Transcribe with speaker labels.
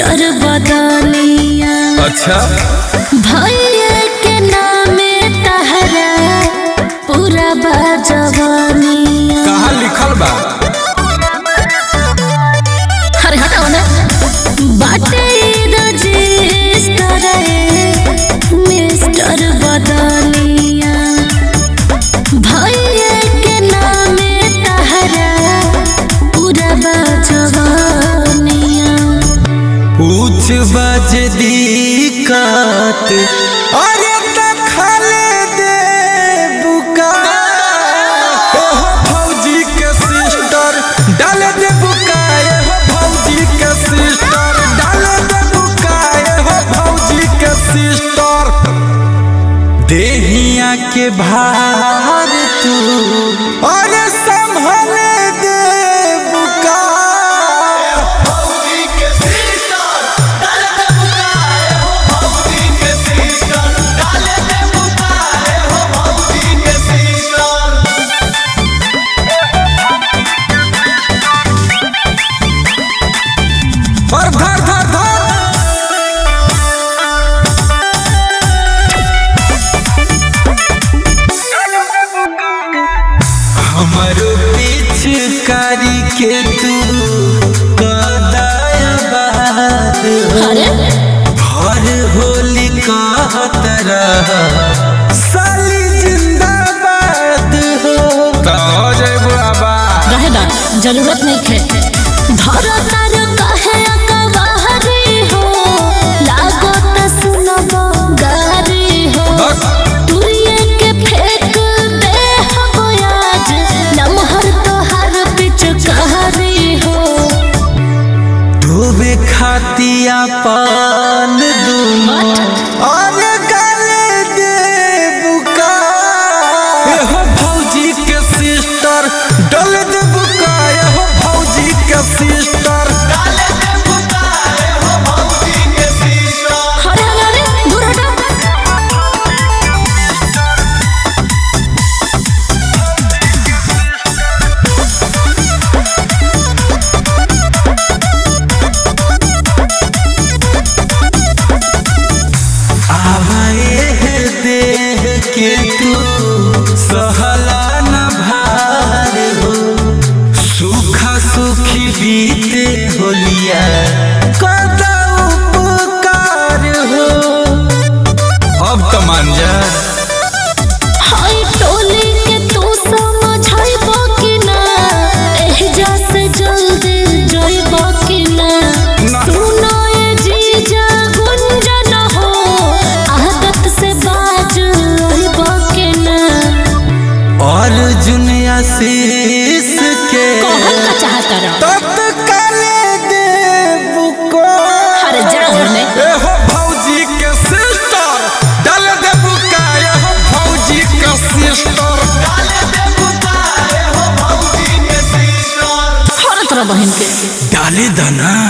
Speaker 1: Mister बदनिया।
Speaker 2: अच्छा
Speaker 1: भैया के नामे तहरा पूरा बाजवानिया।
Speaker 2: कहाँ लिखल बा?
Speaker 1: अरे हटाओ ना। बाटे रजिस्टर मिस्टर बदनिया। भैया के नामे तहरा पूरा बाजवानिया।
Speaker 2: पूछ बज दिक्कत अरे खाले दे बुका हो भौजी के सिस्टर डाल दे बुका हो भौजी के सिस्टर डाल दे बुका हो भौजी के सिस्टर। देहिया के भार तू अरे संभले दे बुका और धर धर धर हमारो पिचकारी के तू कदाया बात
Speaker 1: अरे
Speaker 2: हर होली कहत रह साली जिंदाबाद हो तो हो जाए बुआबा
Speaker 1: रहे दा जरूरत नहीं थे। धरो तारो कहे अकवारी हो लागो त सुनबो गारी हो। तुरिये के फेंक दे हो आज लम्हर तोहार पिचकारी हो।
Speaker 2: डूबे खातिया पान दूनो और गले दे बुका हो भौजी के सिस्टर डल दे बुका हो भौजी के सिस्टर
Speaker 1: अरे अरे दूर हटो।
Speaker 2: आवाए देह के तू सहला न भार हो सूखा सुखी बीते होलिया कदा उपकार हो अब तो मान जा
Speaker 1: हाय टोली के तू समझाइबो कि ना एहजा से जल्दी जाइबो कि ना। सुनो ये जीजा गुंजन हो आदत से बाज रहिबो कि ना।
Speaker 2: और जुनिया शीश के
Speaker 1: कहल का चाहता रहो
Speaker 2: तत्काले दे बुको
Speaker 1: अरे जा होने।
Speaker 2: हो भौजी के सिस्टर डाल दे बुका हो भौजी के सिस्टर
Speaker 1: हर तरह बहन के
Speaker 2: डाले दाना।